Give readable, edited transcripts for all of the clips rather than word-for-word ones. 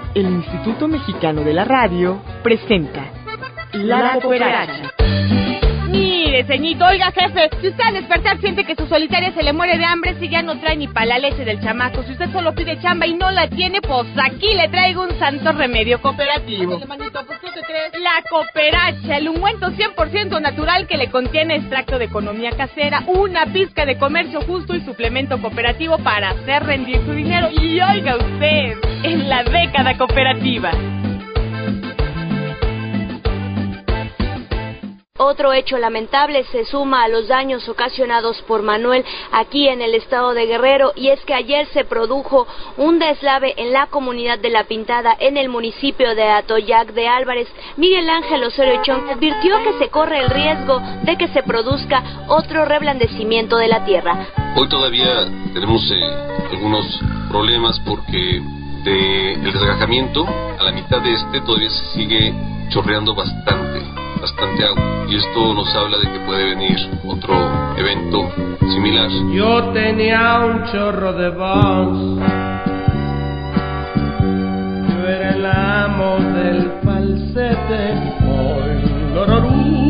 El Instituto Mexicano de la Radio presenta La Cooperacha. Mire, ceñito, oiga, jefe, si usted al despertar siente que su solitaria se le muere de hambre, si ya no trae ni pa' la leche del chamaco, si usted solo pide chamba y no la tiene, pues aquí le traigo un santo remedio cooperativo. Ándale, manito, ¿pues qué te crees? La Cooperacha, el ungüento 100% natural que le contiene extracto de economía casera, una pizca de comercio justo y suplemento cooperativo para hacer rendir su dinero. Y oiga usted, en la década cooperativa. Otro hecho lamentable se suma a los daños ocasionados por Manuel aquí en el estado de Guerrero, y es que ayer se produjo un deslave en la comunidad de La Pintada, en el municipio de Atoyac de Álvarez. Miguel Ángel Osorio Chong advirtió que se corre el riesgo de que se produzca otro reblandecimiento de la tierra. Hoy todavía tenemos algunos problemas porque del desgajamiento a la mitad de todavía se sigue chorreando bastante agua, y esto nos habla de que puede venir otro evento similar. Yo tenía un chorro de bombs, yo era el amo del falsete, hoy lororú.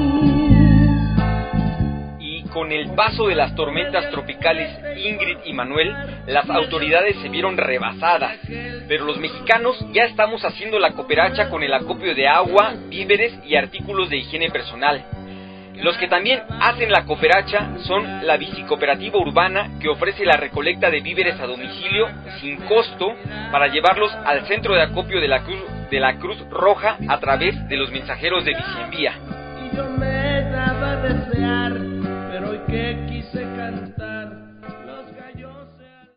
Con el paso de las tormentas tropicales Ingrid y Manuel, las autoridades se vieron rebasadas, pero los mexicanos ya estamos haciendo la cooperacha con el acopio de agua, víveres y artículos de higiene personal. Los que también hacen la cooperacha son la bicicooperativa urbana, que ofrece la recolecta de víveres a domicilio sin costo para llevarlos al centro de acopio de la Cruz Roja a través de los mensajeros de Bicienvía. Y yo me daba a desear, pero hoy que quise cantar, los gallos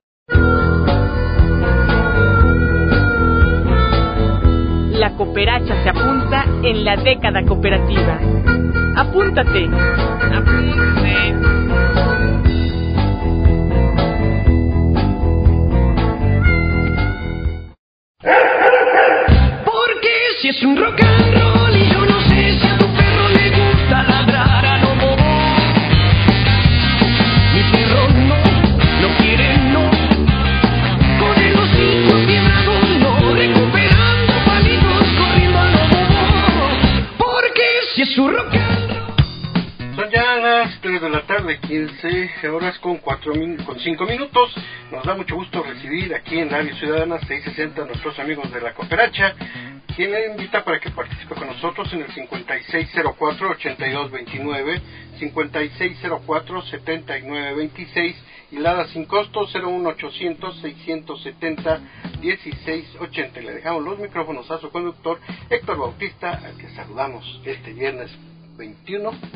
La cooperacha se apunta en la década cooperativa. ¡Apúntate! ¡Apúntate! Porque si es un rock and roll y yo no sé si a tu perro le gusta ladrar a lo bobo. Mi perro no quiere no. Con el hocico quebrado no, recuperando palitos, corriendo a lo bobo. Porque si es un rock and roll. Son ya las 3 de la tarde, 15 horas con 5 minutos. Nos da mucho gusto recibir aquí en Radio Ciudadana 660 a nuestros amigos de la Cooperacha, quien le invita para que participe con nosotros en el 5604-8229, 5604-7926 y la sin costo 01800-670-1680. Le dejamos los micrófonos a su conductor Héctor Bautista, al que saludamos este viernes 20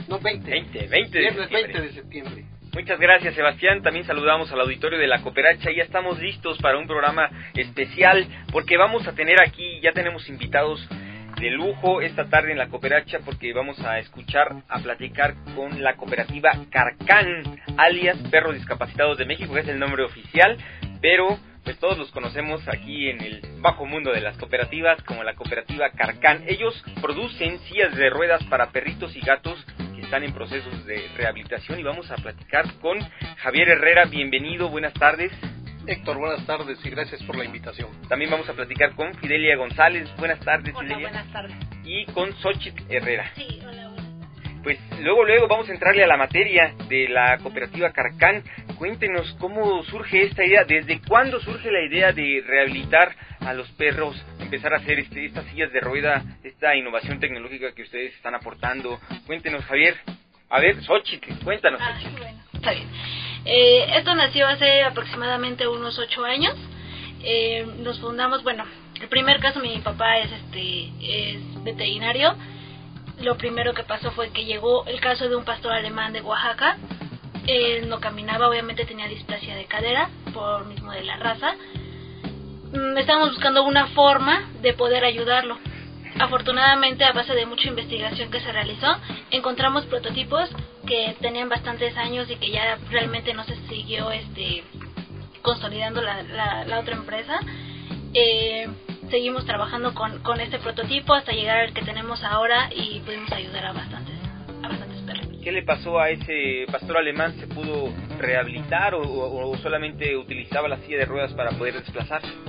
de septiembre. Muchas gracias, Sebastián. También saludamos al auditorio de la Cooperacha y ya estamos listos para un programa especial, porque vamos a tener aquí, ya tenemos invitados de lujo esta tarde en la Cooperacha, porque vamos a platicar con la cooperativa Carcán, alias Perros Discapacitados de México, que es el nombre oficial, pero pues todos los conocemos aquí en el bajo mundo de las cooperativas como la cooperativa Carcán. Ellos producen sillas de ruedas para perritos y gatos que están en procesos de rehabilitación, y vamos a platicar con Javier Herrera. Bienvenido, buenas tardes. Héctor, buenas tardes y gracias por la invitación. También vamos a platicar con Fidelia González. Buenas tardes, hola, Fidelia. Buenas tardes. Y con Xochitl Herrera. Sí, hola, buenas. Pues luego vamos a entrarle a la materia de la cooperativa Carcán. Cuéntenos cómo surge esta idea, desde cuándo surge la idea de rehabilitar a los perros, empezar a hacer estas sillas de rueda, esta innovación tecnológica que ustedes están aportando. Cuéntenos, Javier. A ver, Xochitl, cuéntanos. Bueno, está bien. Esto nació hace aproximadamente unos 8 años. Nos fundamos, el primer caso, mi papá es veterinario. Lo primero que pasó fue que llegó el caso de un pastor alemán de Oaxaca. Él no caminaba, obviamente tenía displasia de cadera, por mismo de la raza. Estábamos buscando una forma de poder ayudarlo. Afortunadamente, a base de mucha investigación que se realizó, encontramos prototipos que tenían bastantes años y que ya realmente no se siguió consolidando la otra empresa. Seguimos trabajando con este prototipo hasta llegar al que tenemos ahora, y pudimos ayudar a bastantes perros. ¿Qué le pasó a ese pastor alemán? ¿Se pudo rehabilitar o solamente utilizaba la silla de ruedas para poder desplazarse?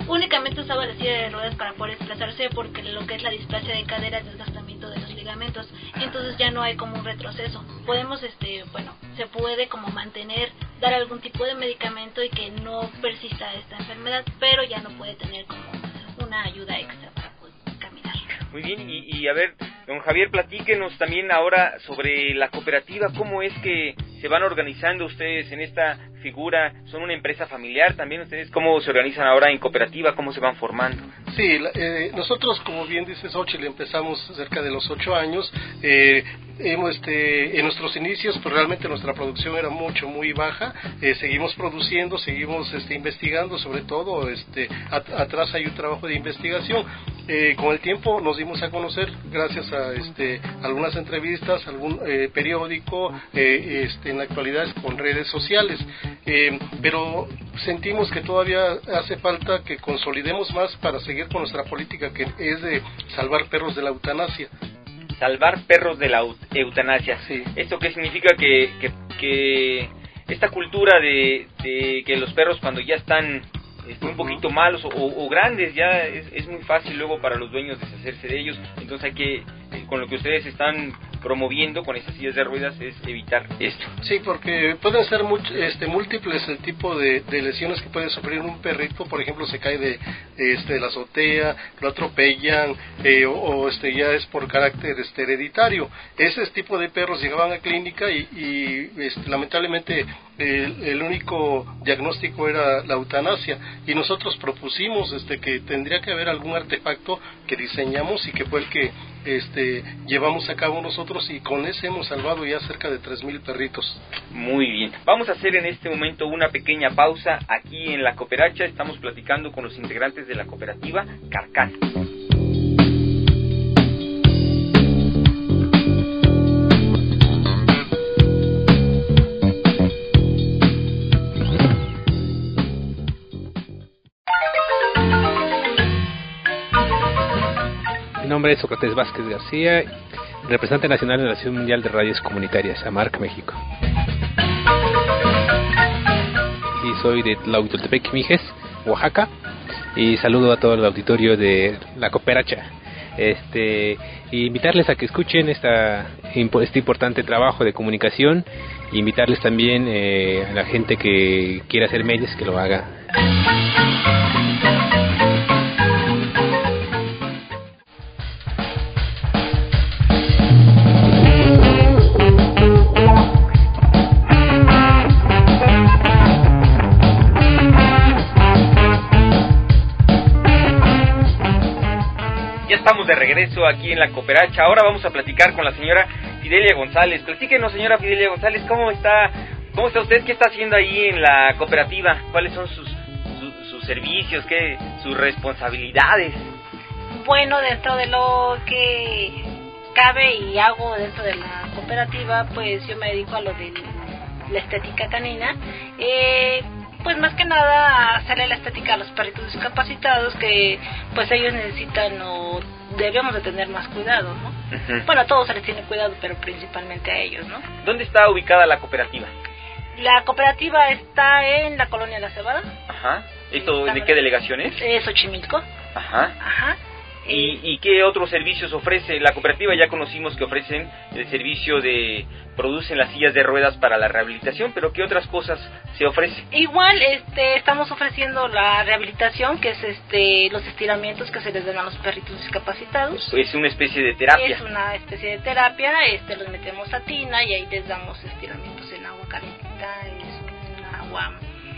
únicamente usaba la silla de ruedas para poder desplazarse, porque lo que es la displasia de cadera, desgastamiento de los ligamentos, entonces ya no hay como un retroceso. Podemos, se puede como mantener, dar algún tipo de medicamento y que no persista esta enfermedad, pero ya no puede tener como una ayuda extra para poder caminar. Muy bien, y a ver, don Javier, platíquenos también ahora sobre la cooperativa. ¿Cómo es que se van organizando ustedes en esta figura? ¿Son una empresa familiar también ustedes? ¿Cómo se organizan ahora en cooperativa? ¿Cómo se van formando? Sí, nosotros, como bien dice Xochitl, empezamos cerca de los 8 años. En nuestros inicios, pues realmente nuestra producción era muy baja. Seguimos produciendo, seguimos investigando, sobre todo atrás hay un trabajo de investigación. Con el tiempo nos dimos a conocer gracias a algunas entrevistas, algún periódico, en la actualidad con redes sociales, pero sentimos que todavía hace falta que consolidemos más para seguir con nuestra política, que es de salvar perros de la eutanasia. Salvar perros de la eutanasia. Sí. ¿Esto qué significa? Que esta cultura de que los perros, cuando ya están un poquito malos o grandes, ya es muy fácil luego para los dueños deshacerse de ellos. Entonces hay que, con lo que ustedes están promoviendo con esas sillas de ruedas, es evitar esto. Sí, porque pueden ser múltiples el tipo de lesiones que puede sufrir un perrito. Por ejemplo, se cae de la azotea, lo atropellan, o ya es por carácter hereditario. Ese tipo de perros llegaban a clínica y lamentablemente el único diagnóstico era la eutanasia, y nosotros propusimos que tendría que haber algún artefacto que diseñamos y que fue el que llevamos a cabo nosotros, y con ese hemos salvado ya cerca de 3,000 perritos. Muy bien, vamos a hacer en este momento una pequeña pausa aquí en La Cooperacha. Estamos platicando con los integrantes de la cooperativa Carcán. Mi nombre es Sócrates Vázquez García, representante nacional de la Asociación Mundial de Radios Comunitarias, AMARC, México. Y soy de Tlahuitoltepec, Mijes, Oaxaca, y saludo a todo el auditorio de La Cooperacha. Y invitarles a que escuchen este importante trabajo de comunicación, e invitarles también a la gente que quiera hacer medios que lo haga. Estamos de regreso aquí en La Cooperacha. Ahora vamos a platicar con la señora Fidelia González. Platíquenos, señora Fidelia González, ¿cómo está usted? ¿Qué está haciendo ahí en la cooperativa? ¿Cuáles son sus servicios? ¿Sus responsabilidades? Bueno, dentro de lo que cabe y hago dentro de la cooperativa, pues yo me dedico a lo de la estética canina. Pues más que nada a hacerle la estética a los perritos discapacitados, que pues ellos necesitan o debemos de tener más cuidado, ¿no? Uh-huh. Bueno, a todos se les tiene cuidado, pero principalmente a ellos, ¿no? ¿Dónde está ubicada la cooperativa? La cooperativa está en la colonia La Cebada. Ajá. ¿Esto de qué delegación es? Xochimilco. Ajá. Ajá. ¿Y qué otros servicios ofrece la cooperativa? Ya conocimos que ofrecen el servicio de producen las sillas de ruedas para la rehabilitación, pero ¿qué otras cosas se ofrecen? Igual estamos ofreciendo la rehabilitación, que es los estiramientos que se les dan a los perritos discapacitados. Es una especie de terapia. Es una especie de terapia, los metemos a tina y ahí les damos estiramientos en agua calentita. Es un agua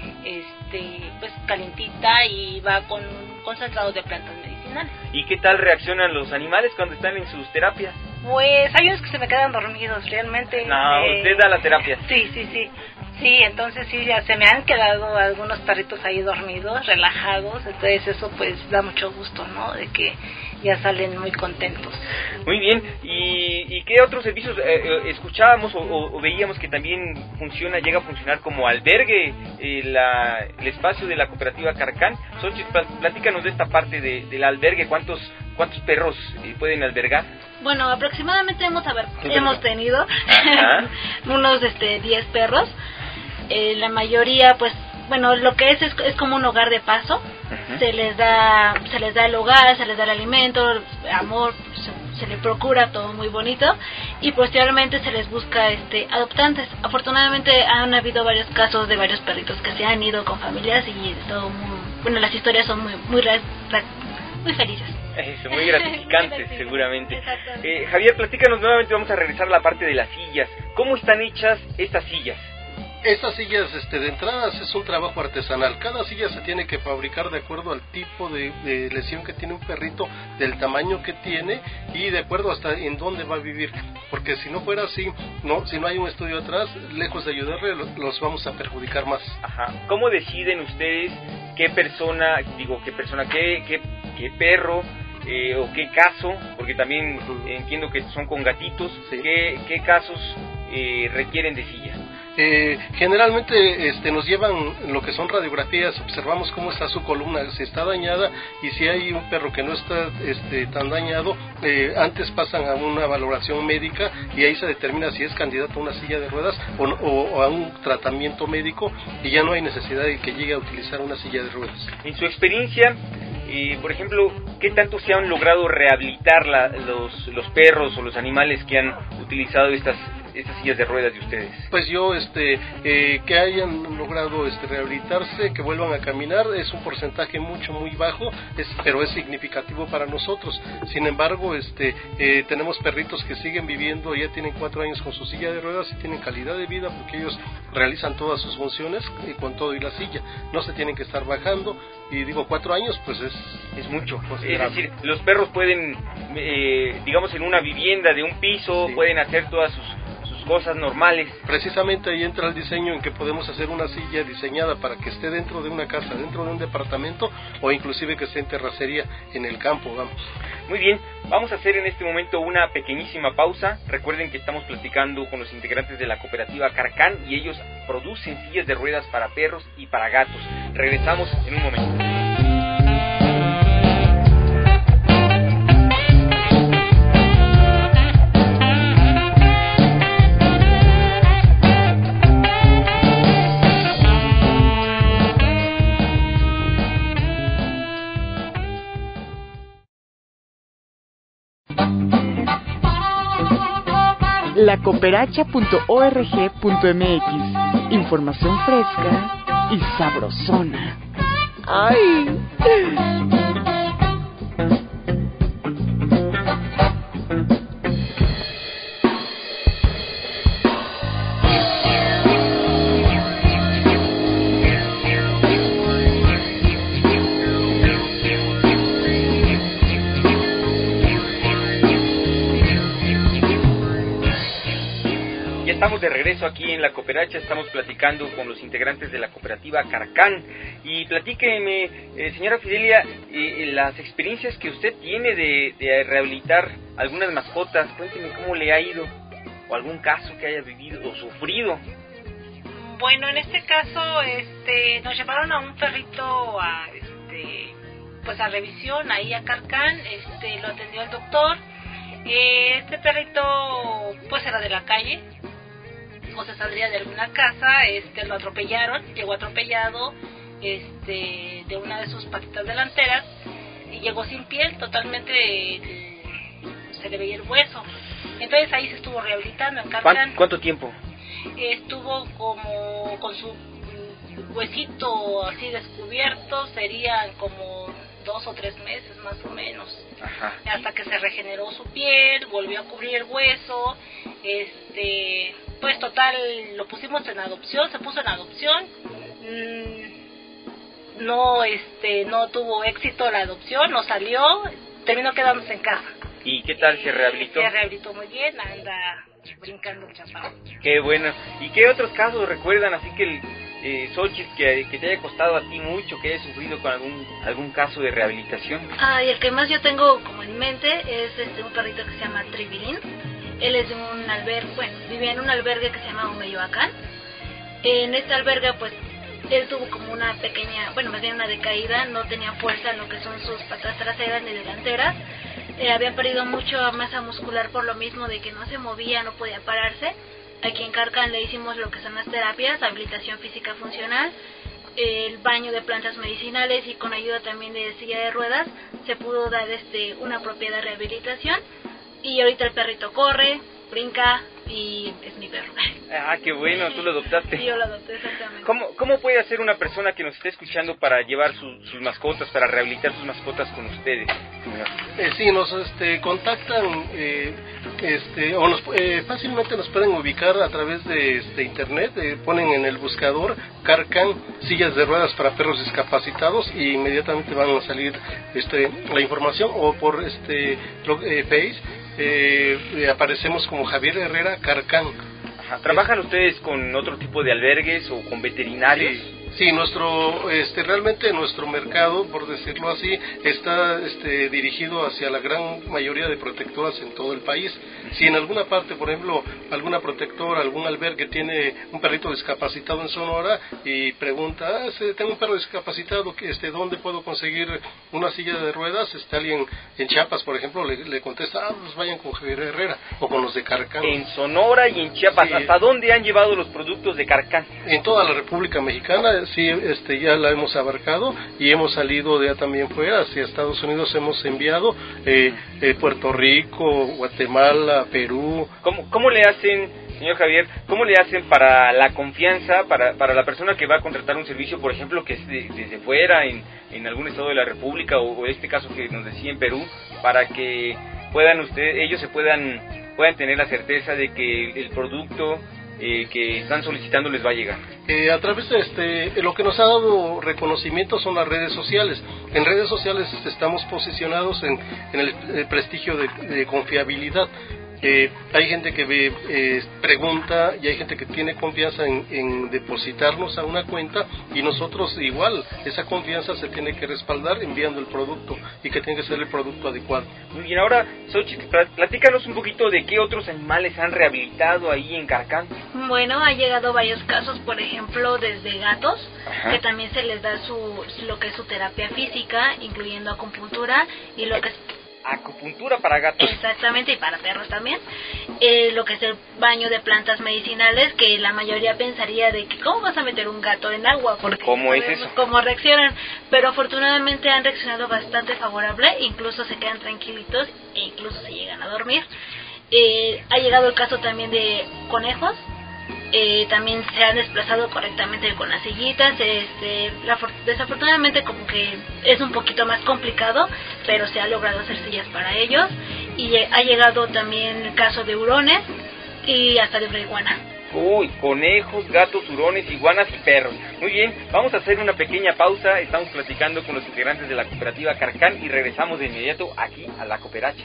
pues calientita y va con un concentrado de plantas medicinales. ¿Y qué tal reaccionan los animales cuando están en sus terapias? Pues hay unos que se me quedan dormidos, realmente. No, usted da la terapia. Sí, entonces sí, ya se me han quedado algunos perritos ahí dormidos, relajados, entonces eso pues da mucho gusto, ¿no? De que ya salen muy contentos. Muy bien, ¿y qué otros servicios escuchábamos o veíamos que también llega a funcionar como albergue el espacio de la cooperativa Carcán? Xochitl, platícanos de esta parte del albergue. ¿Cuántos perros pueden albergar? Bueno, aproximadamente hemos tenido unos 10 perros. La mayoría pues bueno, lo que es como un hogar de paso. Uh-huh. Se les da el hogar, se les da el alimento, amor, se les procura todo muy bonito, y posteriormente se les busca adoptantes. Afortunadamente han habido varios casos de varios perritos que se han ido con familias, y todo bueno, las historias son muy felices. Eso, muy gratificantes, seguramente. Javier, platícanos nuevamente, vamos a regresar a la parte de las sillas. ¿Cómo están hechas estas sillas? Estas sillas, de entrada, es un trabajo artesanal. Cada silla se tiene que fabricar de acuerdo al tipo de lesión que tiene un perrito, del tamaño que tiene y de acuerdo hasta en dónde va a vivir. Porque si no fuera así, si no hay un estudio atrás, lejos de ayudarle, los vamos a perjudicar más. Ajá. ¿Cómo deciden ustedes qué perro o qué caso? Porque también entiendo que son con gatitos. Sí. ¿Qué casos requieren de sillas? Generalmente nos llevan lo que son radiografías, observamos cómo está su columna, si está dañada, y si hay un perro que no está tan dañado, antes pasan a una valoración médica y ahí se determina si es candidato a una silla de ruedas o a un tratamiento médico, y ya no hay necesidad de que llegue a utilizar una silla de ruedas. En su experiencia, por ejemplo, ¿qué tanto se han logrado rehabilitar los perros o los animales que han utilizado estas sillas de ruedas de ustedes? Pues yo, que hayan logrado rehabilitarse, que vuelvan a caminar, es un porcentaje muy bajo, pero es significativo para nosotros. Sin embargo, tenemos perritos que siguen viviendo, ya tienen 4 años con su silla de ruedas y tienen calidad de vida porque ellos realizan todas sus funciones con todo y la silla. No se tienen que estar bajando, y digo, 4 años, pues es mucho. Es decir, los perros pueden, digamos, en una vivienda de un piso, sí, pueden hacer todas sus cosas normales. Precisamente ahí entra el diseño, en que podemos hacer una silla diseñada para que esté dentro de una casa, dentro de un departamento, o inclusive que esté en terracería en el campo, vamos. Muy bien, vamos a hacer en este momento una pequeñísima pausa. Recuerden que estamos platicando con los integrantes de la cooperativa Carcán, y ellos producen sillas de ruedas para perros y para gatos. Regresamos en un momento. lacooperacha.org.mx. Información fresca y sabrosona. ¡Ay! Estamos de regreso aquí en la Cooperacha, estamos platicando con los integrantes de la cooperativa Carcán. Y platíqueme, señora Fidelia, las experiencias que usted tiene de rehabilitar algunas mascotas. Cuénteme cómo le ha ido, o algún caso que haya vivido o sufrido. Bueno, en este caso nos llevaron a un perrito a revisión ahí a Carcán. Lo atendió el doctor. Este perrito pues era de la calle, o se saldría de alguna casa. Lo atropellaron, llegó atropellado de una de sus patitas delanteras, y llegó sin piel, totalmente se le veía el hueso. Entonces ahí se estuvo rehabilitando en Carcán. ¿Cuánto tiempo? Estuvo como con su huesito así descubierto, serían como 2 o 3 meses más o menos. Ajá. Hasta que se regeneró su piel, volvió a cubrir el hueso. Pues total, lo pusimos en adopción, se puso en adopción. No tuvo éxito la adopción, no salió, terminó quedándose en casa. ¿Y qué tal se rehabilitó? Se rehabilitó muy bien, anda brincando el chaparro. Qué bueno. ¿Y qué otros casos recuerdan, así que Xochitl, que te haya costado a ti mucho, que hayas sufrido con algún caso de rehabilitación? Y el que más yo tengo como en mente es un perrito que se llama Tribilín. Él es de un albergue, vivía en un albergue que se llama Omeyoacán. En este albergue, pues, él tuvo como una pequeña, más bien una decaída, no tenía fuerza en lo que son sus patas traseras ni delanteras. Había perdido mucha masa muscular por lo mismo de que no se movía, no podía pararse. Aquí en Carcán le hicimos lo que son las terapias, habilitación física funcional, el baño de plantas medicinales y con ayuda también de silla de ruedas se pudo dar una apropiada rehabilitación y ahorita el perrito corre, brinca y es mi perro. Ah, qué bueno, tú lo adoptaste. Sí, yo lo adopté, exactamente. ¿Cómo puede hacer una persona que nos esté escuchando para llevar sus mascotas, para rehabilitar sus mascotas con ustedes, señor? Sí, nos contactan o fácilmente nos pueden ubicar a través de internet, ponen en el buscador Carcan sillas de ruedas para perros discapacitados y inmediatamente van a salir la información, o por Face aparecemos como Javier Herrera Carcan. Ajá. ¿Trabajan ustedes con otro tipo de albergues o con veterinarios? Sí, realmente nuestro mercado, por decirlo así, está dirigido hacia la gran mayoría de protectoras en todo el país. Si en alguna parte, por ejemplo, alguna protectora, algún albergue tiene un perrito discapacitado en Sonora y pregunta, tengo un perro discapacitado, ¿dónde puedo conseguir una silla de ruedas? Alguien en Chiapas, por ejemplo, le contesta, pues vayan con Javier Herrera o con los de Carcán. En Sonora y en Chiapas, sí. ¿Hasta dónde han llevado los productos de Carcán? En toda la República Mexicana. Sí, ya la hemos abarcado y hemos salido ya también fuera, hacia Estados Unidos hemos enviado, Puerto Rico, Guatemala, Perú. ¿Cómo le hacen, señor Javier, cómo le hacen para la confianza, para la persona que va a contratar un servicio, por ejemplo, que es desde fuera, en algún estado de la República, o este caso que nos decía en Perú, para que ellos se puedan tener la certeza de que el producto que están solicitando les va a llegar? A través de lo que nos ha dado reconocimiento son las redes sociales. En redes sociales estamos posicionados en el prestigio de confiabilidad. Hay gente que pregunta y hay gente que tiene confianza en depositarnos a una cuenta, y nosotros igual, esa confianza se tiene que respaldar enviando el producto, y que tiene que ser el producto adecuado. Muy bien, ahora Xochitl, platícanos un poquito de qué otros animales han rehabilitado ahí en Carcán. Bueno, ha llegado varios casos, por ejemplo, desde gatos, ajá, que también se les da lo que es su terapia física, incluyendo acupuntura y lo que es acupuntura para gatos. Exactamente, y para perros también. Lo que es el baño de plantas medicinales, que la mayoría pensaría de que ¿cómo vas a meter un gato en agua? Porque ¿cómo es eso? ¿Cómo reaccionan? Pero afortunadamente han reaccionado bastante favorable, incluso se quedan tranquilitos e incluso se llegan a dormir. Ha llegado el caso también de conejos. También se han desplazado correctamente con las sillitas. Desafortunadamente como que es un poquito más complicado, pero se ha logrado hacer sillas para ellos. Y ha llegado también el caso de hurones y hasta de iguana. Uy, conejos, gatos, hurones, iguanas y perros. Muy bien, vamos a hacer una pequeña pausa. Estamos platicando con los integrantes de la cooperativa Carcán y regresamos de inmediato aquí a La Cooperacha.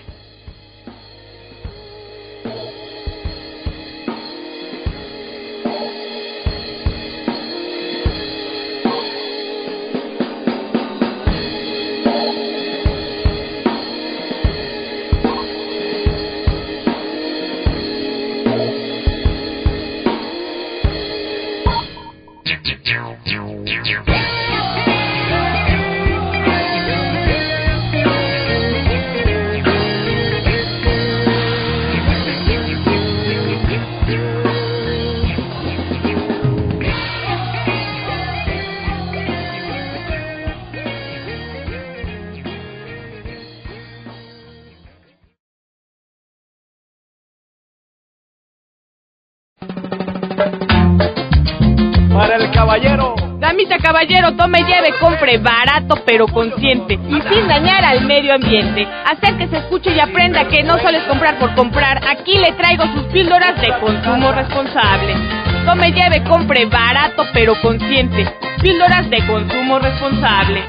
Para el caballero. Damita, caballero, tome, lleve, compre barato pero consciente y sin dañar al medio ambiente. Acérquese, escuche y aprenda que no solo es comprar por comprar. Aquí le traigo sus píldoras de consumo responsable. Tome, lleve, compre barato pero consciente. Píldoras de consumo responsable.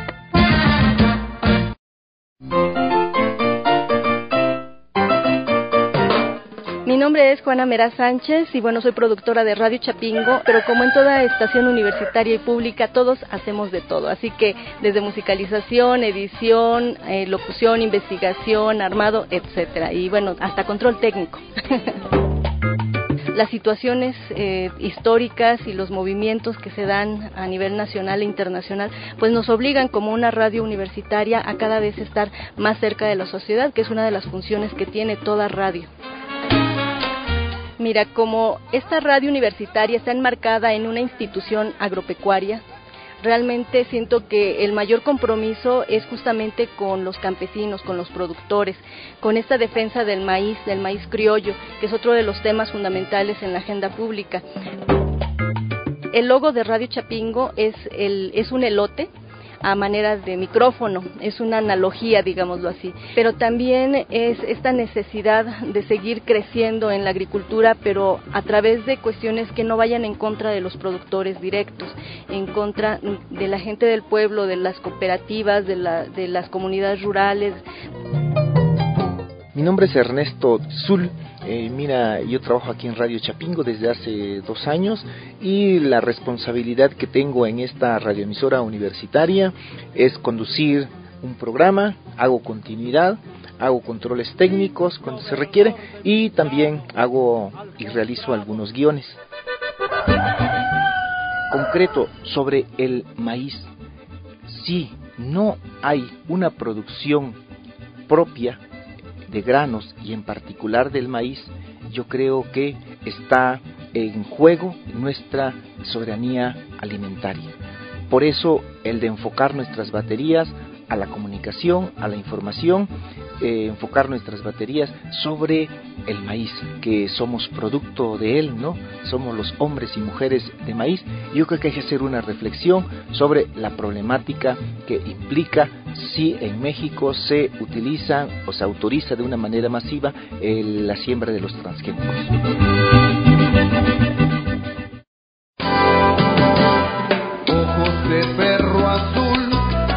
Mi nombre es Juana Mera Sánchez y bueno, soy productora de Radio Chapingo, pero como en toda estación universitaria y pública, todos hacemos de todo, así que desde musicalización, edición, locución, investigación, armado, etcétera, y bueno, hasta control técnico. Las situaciones históricas y los movimientos que se dan a nivel nacional e internacional, pues nos obligan como una radio universitaria a cada vez estar más cerca de la sociedad, que es una de las funciones que tiene toda radio. Mira, como esta radio universitaria está enmarcada en una institución agropecuaria, realmente siento que el mayor compromiso es justamente con los campesinos, con los productores, con esta defensa del maíz criollo, que es otro de los temas fundamentales en la agenda pública. El logo de Radio Chapingo es un elote a manera de micrófono, es una analogía, digámoslo así, pero también es esta necesidad de seguir creciendo en la agricultura, pero a través de cuestiones que no vayan en contra de los productores directos, en contra de la gente del pueblo, de las cooperativas, de las comunidades rurales. Mi nombre es Ernesto Zul. Mira, yo trabajo aquí en Radio Chapingo desde hace 2 años y la responsabilidad que tengo en esta radioemisora universitaria es conducir un programa, hago continuidad, hago controles técnicos cuando se requiere y también hago y realizo algunos guiones. Concreto sobre el maíz, si no hay una producción propia de granos y en particular del maíz, yo creo que está en juego nuestra soberanía alimentaria. Por eso el de enfocar nuestras baterías a la comunicación, a la información, enfocar nuestras baterías sobre el maíz, que somos producto de él, ¿no? Somos los hombres y mujeres de maíz. Yo creo que hay que hacer una reflexión sobre la problemática que implica si en México se utiliza o se autoriza de una manera masiva la siembra de los transgénicos. Ojos de perro azul,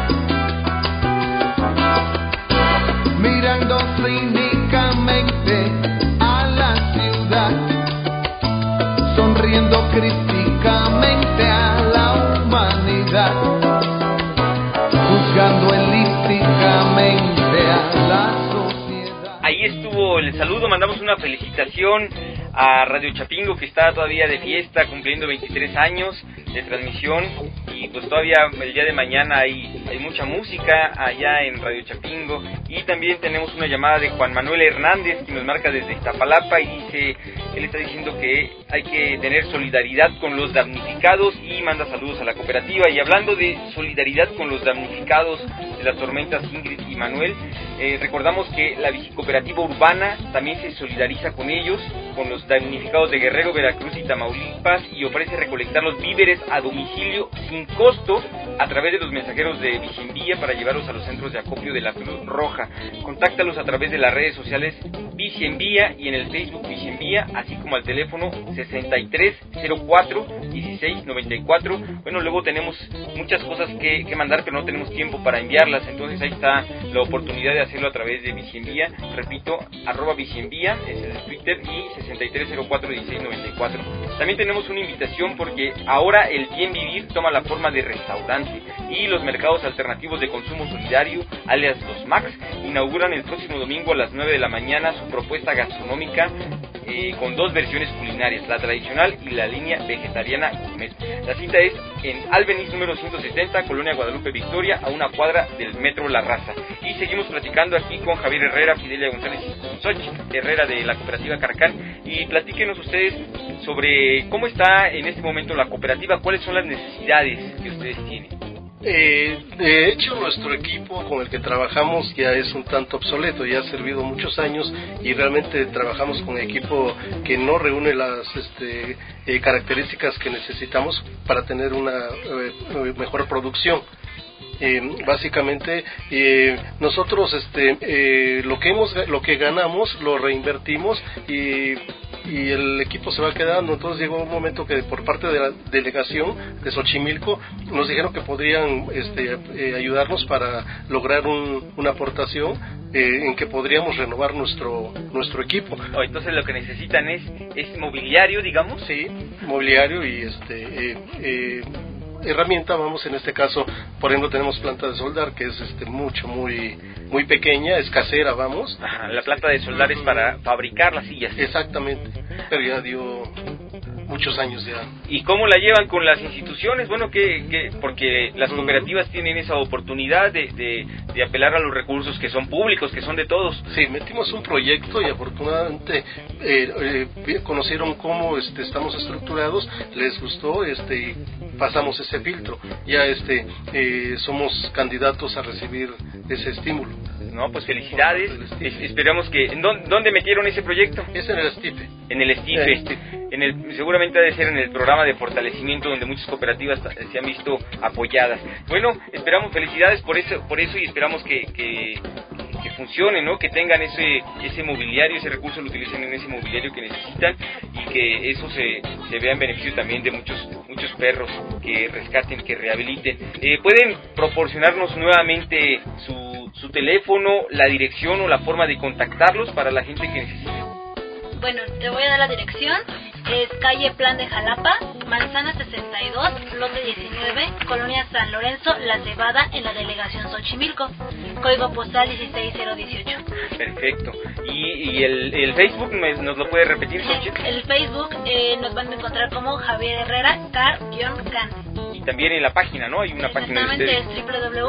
mirando cínicamente a la ciudad, sonriendo críticamente a la humanidad, juzgando elípticamente a la sociedad. Ahí estuvo el saludo, mandamos una felicitación a Radio Chapingo, que está todavía de fiesta, cumpliendo 23 años de transmisión, y pues todavía el día de mañana hay mucha música allá en Radio Chapingo. Y también tenemos una llamada de Juan Manuel Hernández, que nos marca desde Iztapalapa, y dice, él está diciendo que hay que tener solidaridad con los damnificados y manda saludos a la cooperativa. Y hablando de solidaridad con los damnificados de las tormentas Ingrid y Manuel, recordamos que la bicicooperativa urbana también se solidariza con ellos, con los damnificados de Guerrero, Veracruz y Tamaulipas, y ofrece recolectar los víveres a domicilio sin costo a través de los mensajeros de Bicienvía para llevarlos a los centros de acopio de la Cruz Roja. Contáctalos a través de las redes sociales Bicienvía y en el Facebook Bicienvía, así como al teléfono 6304-1694. Bueno, luego tenemos muchas cosas que mandar, pero no tenemos tiempo para enviarlas, entonces ahí está la oportunidad de hacerlo a través de Bicienvía. Repito, @Bicienvía es el Twitter y 6304-1694. También tenemos una invitación porque ahora el bien vivir toma la forma de restaurante y los mercados alternativos de consumo solidario, alias los MAX, inauguran el próximo domingo a las 9 de la mañana su propuesta gastronómica con 2 versiones culinarias, la tradicional y la línea vegetariana gourmet. La cita es en Albeniz número 170, Colonia Guadalupe Victoria, a una cuadra del Metro La Raza. Y seguimos platicando aquí con Javier Herrera, Fidelia González y Soch Herrera de la cooperativa Caracán, y platíquenos ustedes sobre cómo está en este momento la cooperativa, cuáles son las necesidades que ustedes tienen. De hecho, nuestro equipo con el que trabajamos ya es un tanto obsoleto, ya ha servido muchos años y realmente trabajamos con equipo que no reúne las características que necesitamos para tener una mejor producción. Básicamente nosotros lo que ganamos lo reinvertimos y el equipo se va quedando. Entonces llegó un momento que por parte de la delegación de Xochimilco nos dijeron que podrían ayudarnos para lograr una aportación en que podríamos renovar nuestro equipo. Entonces lo que necesitan es mobiliario, digamos. Sí, mobiliario y herramienta, vamos, en este caso, por ejemplo, tenemos planta de soldar que es muy pequeña, es casera, vamos. Ajá, la planta de soldar es para fabricar las sillas. Exactamente, pero ya dio muchos años ya. ¿Y cómo la llevan con las instituciones? Bueno, porque las cooperativas tienen esa oportunidad de apelar a los recursos que son públicos, que son de todos. Sí, metimos un proyecto y afortunadamente conocieron cómo estamos estructurados, les gustó y pasamos ese filtro. Ya somos candidatos a recibir ese estímulo. No, pues felicidades. Esperamos que... ¿Dónde metieron ese proyecto? Es en el STIFE. En el STIFE. Seguramente ha de ser en el programa de fortalecimiento donde muchas cooperativas se han visto apoyadas. Bueno, esperamos felicidades por eso y esperamos que funcione, ¿no? Que tengan ese mobiliario, ese recurso lo utilicen en ese mobiliario que necesitan y que eso se vea en beneficio también de muchos perros que rescaten, que rehabiliten. ¿Pueden proporcionarnos nuevamente su teléfono, la dirección o la forma de contactarlos para la gente que necesite? Bueno, te voy a dar la dirección. Es calle Plan de Jalapa, Manzana 62, lote 19, Colonia San Lorenzo, La Cebada, en la delegación Xochimilco, código postal 16018. Perfecto. ¿Y el Facebook nos lo puede repetir, Xochitl? El Facebook nos van a encontrar como Javier Herrera, car-can. Y también en la página, ¿no? Hay una página de ustedes. Exactamente, es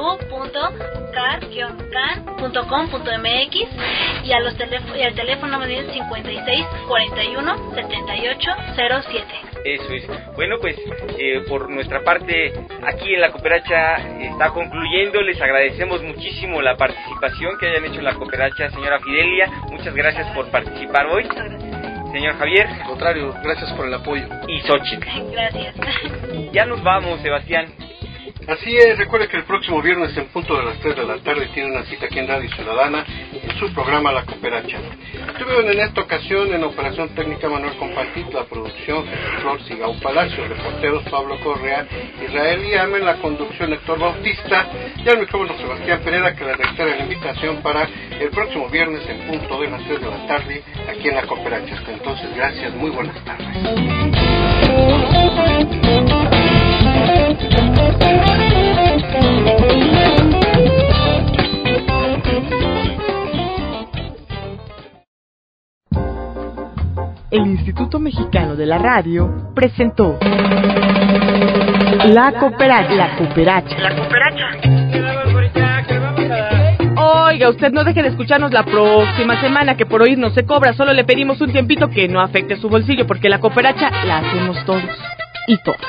www.car-can.com.mx y al teléfono me dicen 56 41 78 07. Eso es. Bueno, pues por nuestra parte aquí en la Cooperacha está concluyendo. Les agradecemos muchísimo la participación que hayan hecho en la Cooperacha, señora Fidelia. Muchas gracias por participar hoy. Señor Javier. Al contrario, gracias por el apoyo. Y Xochitl. Gracias. Ya nos vamos, Sebastián. Así es, recuerde que el próximo viernes en punto de las 3 de la tarde tiene una cita aquí en Radio Ciudadana en su programa La Cooperacha. Estuvieron en esta ocasión en operación técnica Manuel Compartit, la producción Jesús Flor Sigao Palacio, reporteros Pablo Correa, Israel Iame, en la conducción Héctor Bautista y al micrófono Sebastián Pereira, que le reitera la invitación para el próximo viernes en punto de las 3 de la tarde aquí en La Cooperacha. Hasta entonces, gracias, muy buenas tardes. El Instituto Mexicano de la Radio presentó La Cooperacha. Oiga, usted no deje de escucharnos la próxima semana, que por oírnos se cobra. Solo le pedimos un tiempito que no afecte su bolsillo, porque la Cooperacha la hacemos todos y todas.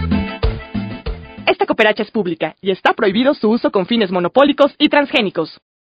Esta Cooperacha es pública y está prohibido su uso con fines monopólicos y transgénicos.